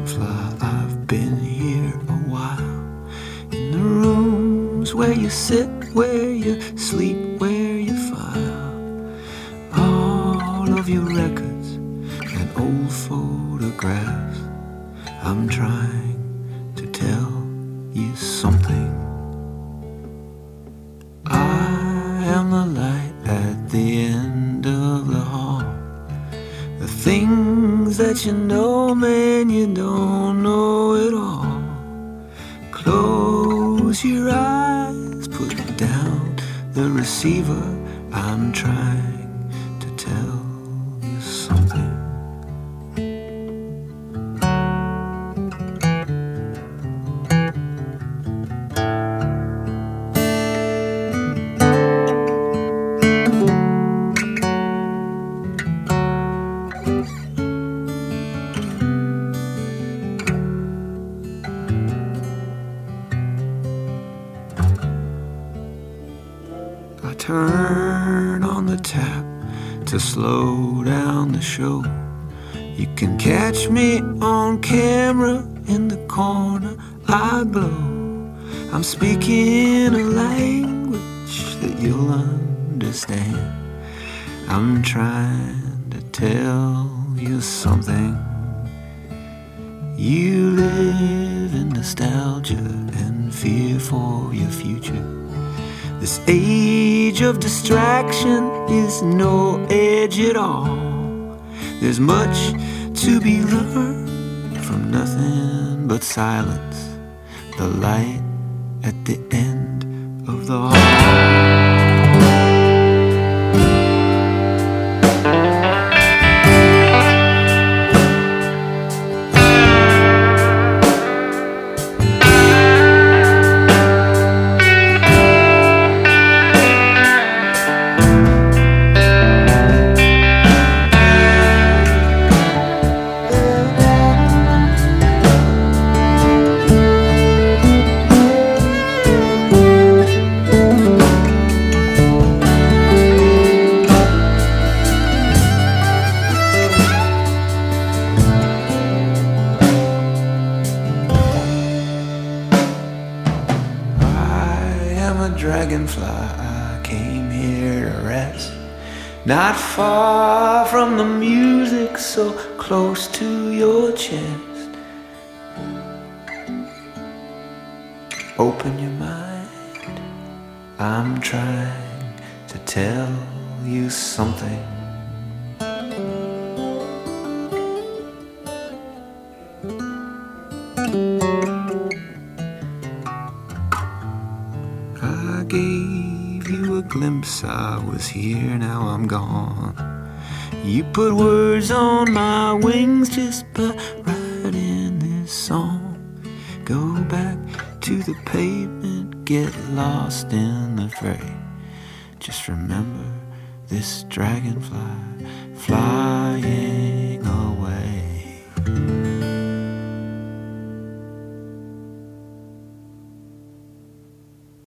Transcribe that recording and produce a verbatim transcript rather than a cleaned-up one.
dragonfly, I've been here a while. In the rooms where you sit, where you sleep, where you file all of your records and old photographs. I'm trying to tell you something. I am the light at the end of the hall. The things that you know, man, you don't know it all. Close your eyes, put down the receiver. I'm trying to tell you something. Turn on the tap to slow down the show. You can catch me on camera in the corner. I glow. I'm speaking a language that you'll understand. I'm trying to tell you something. You live in nostalgia and fear for your future. This age of distraction is no edge at all. There's much to be learned from nothing but silence. The light at the end of the hall. Dragonfly, I came here to rest, not far from the music, so close to your chest. Open your mind, I'm trying to tell you something. I gave you a glimpse, I was here, now I'm gone. You put words on my wings just by writing this song. Go back to the pavement, get lost in the fray. Just remember this dragonfly, fly